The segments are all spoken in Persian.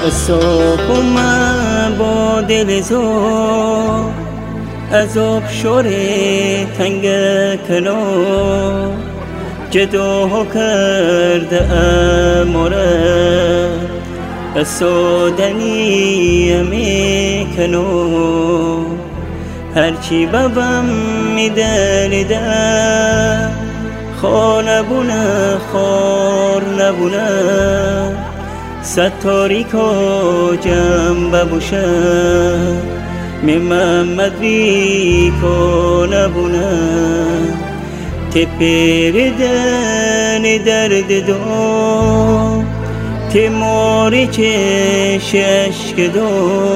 صبح اومد با دل زور عذاب شوره تنگ کنار جدا کرده اماره سودنی میکنو هرچی ببم میدلیده خار نبونه خار نبونه ستاریکا جنب بوشه می محمد ریکا نبونه تپیردن درد دو تیماری چشش دو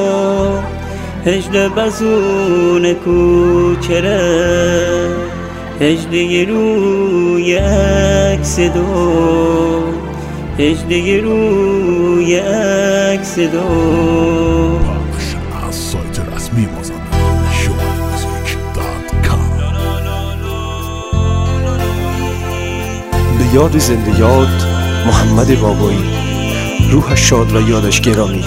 هجد بزون کوچره هجده روی عکس دو هجده روی عکس دو. پخش از سایت رسمی مازندران شمالموزیک.com. به یاد زنده یاد محمد بابایی، روحش شاد و یادش گرامی.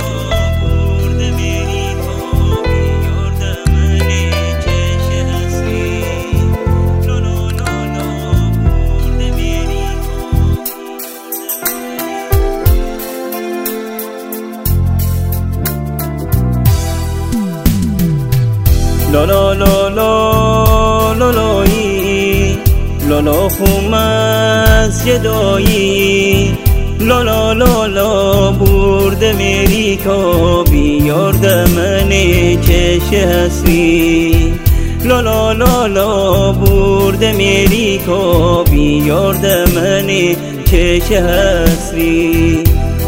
لا لا لا لا لا لایی لالا خوم از جدایی لا لا لا لا برده میری کا بیارده من چش هستی لا لا لا لا برده میری کا بیارده من چش هستی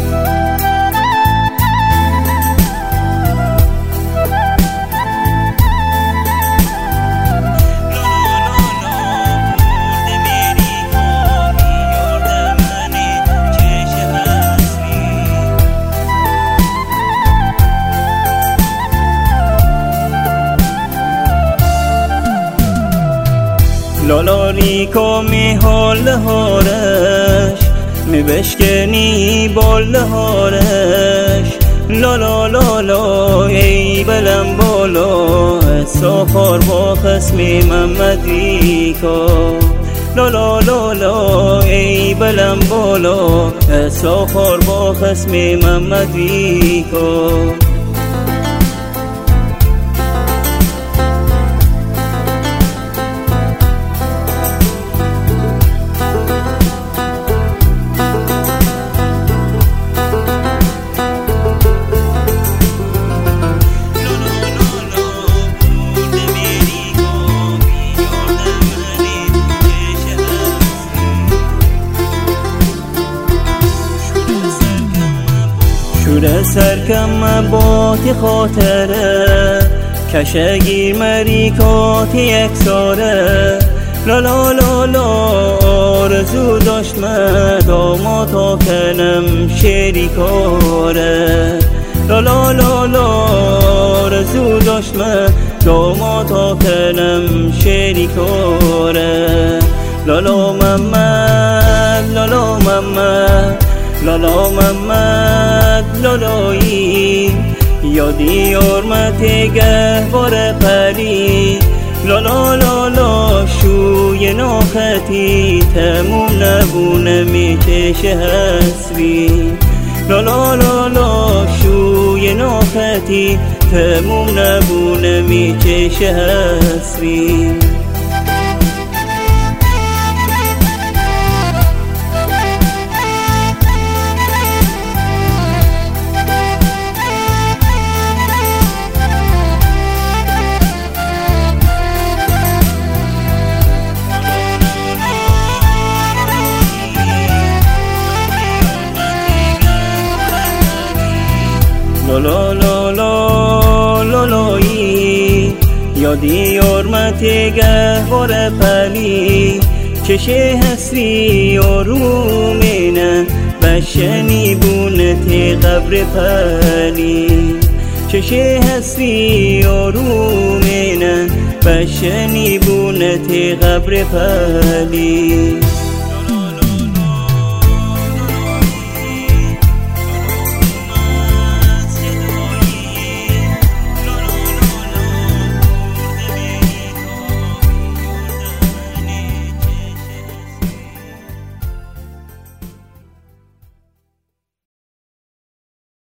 لالاریکا می حال هارش می بشکنی بال هارش لالا لالا ای بلم بالا سافار با خسم محمد ریکا لالا لالا ای بلم بالا سافار با خسم محمد ریکا شوره سرکم باتی خاطره کشگیر مریکاتی اکساره لا لا لا لا آرزو داشت من داماتا کنم شریکاره لا لا لا لا آرزو داشت من داماتا کنم شریکاره لالا محمد لالا محمد لالا محمد لالایی یادی آرمت گهوار پری لالا لالا شوی ناختی تموم نبونه میچش حسبی لالا لالا شوی ناختی تموم نبونه میچش حسبی لا لا لا لا لایی یادی آرمت گهوار پلی چشه هستی آرومینه بشنی بونت قبر پلی چشه هستی آرومینه بشنی بونت قبر پلی